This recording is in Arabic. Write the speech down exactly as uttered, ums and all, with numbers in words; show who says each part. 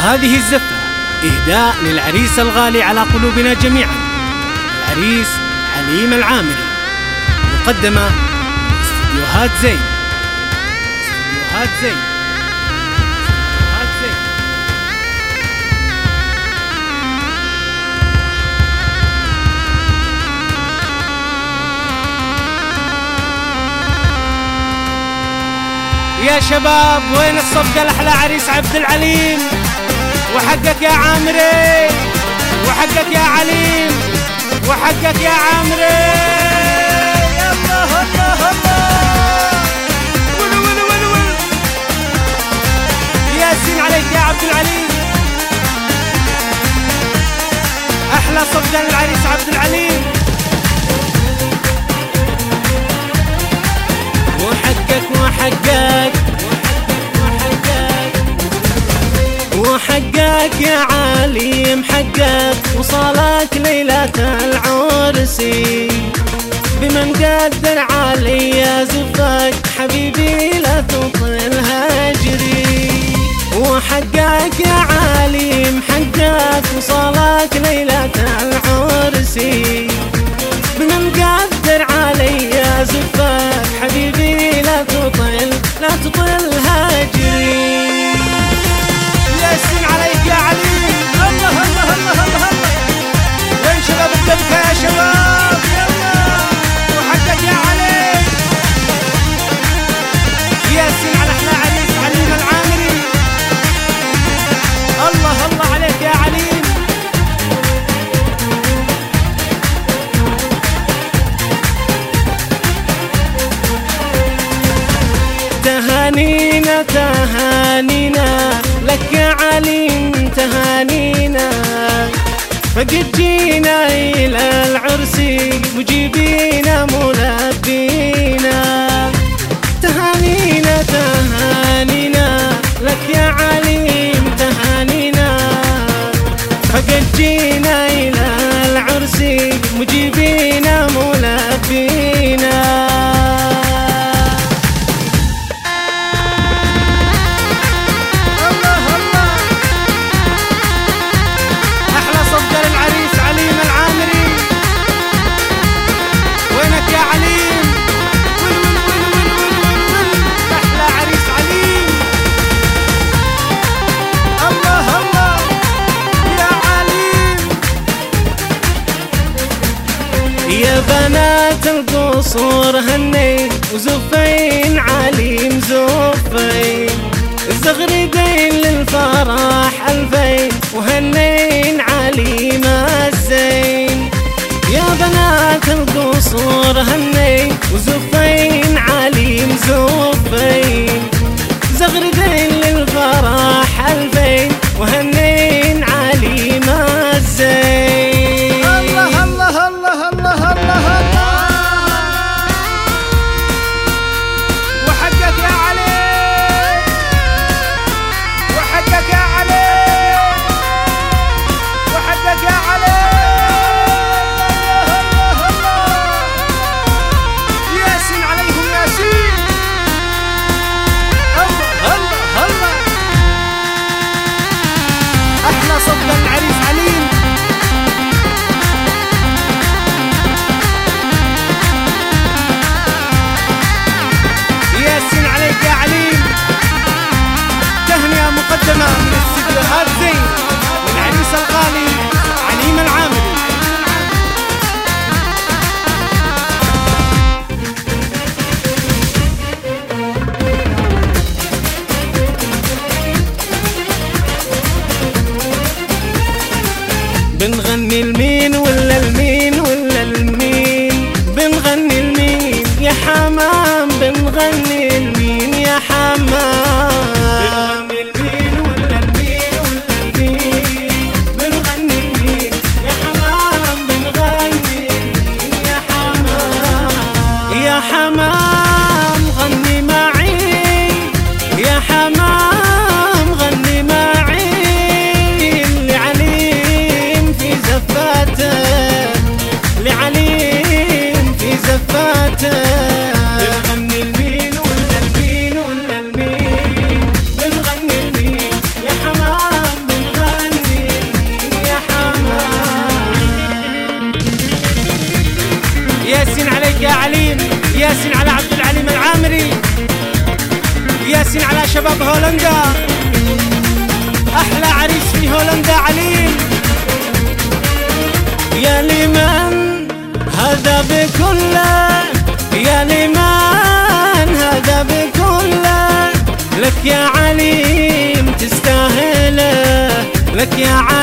Speaker 1: هذه الزفة إهداء للعريس الغالي على قلوبنا جميعا، العريس عليم العامري، مقدمة استديوهات زين. استديوهات زين. استديوهات زين. يا شباب وين الصفقة لأحلى عريس عبد العليم؟ وحقك يا عامري، وحقك يا عليم، وحقك يا عامري. يلا هلا هلا ول ول ول ول. ياسين عليك يا عبد العليم، أحلى صفقة للعريس عبد العليم. وحقك وحقك وحقك يا عليم، حقك وصالك ليلة العرسي، بمن قدر علي زفك حبيبي لا تطل هجري. وحقك يا عليم، حقك وصالك ليلة العرسي، بمن قدر علي زفك حبيبي لا تطل لا تطل هجري. ياسين عليك يا عليم. الله الله الله الله الله. وين شباب الدبكة يا شباب؟ يلا وحقك يا عليم. ياسين على احلى عريس عليم العامري. الله الله عليك يا عليم. تهانينا تهانينا لك يا عليم، تهانينا فقد جينا إلى العرس مجيبينا ملبينا. تهانينا تهانينا لك يا عليم، تهانينا فقد جينا إلى العرس مجيبينا ملبينا. يا بنات القصور هنين وزفين عليم زفين، زغردين للفرح ألفين وهنين عليم الزين. يا بنات القصور هنين وزفين عليم زفين، زغردين للفرح ألفين وهنين عليم الزين. الله الله الله الله الله الله. وحقك يا علي، وحقك يا علي، وحقك يا علي. الله الله. ياسين عليهم ياسين. الله الله الله. أحلى صفقة العريس عليم. ياسين عليك يا عليم. تهنئة مقدمة من استديوهات زين للعريس الغالي عليم العامري. بنغني لمين ولا لمين ولا لمين؟ بنغني لمين يا حمام؟ بنغني لمين يا حمام؟ بنغني لمين ولا لمين ولا لمين؟ بنغني لمين يا حمام؟ بنغني لمين يا حمام؟ يا حمام غني معي، يا حمام غني معي، لعليم في زفاته، لعليم في زفاته. بنغني لمين ولا لمين ولا لمين؟ دايسين على شباب هولندا، أحلى عريس في هولندا عليم. يا لمن هذا بكله، يا لمن هذا بكله، لك يا عليم تستاهله، لك يا عليم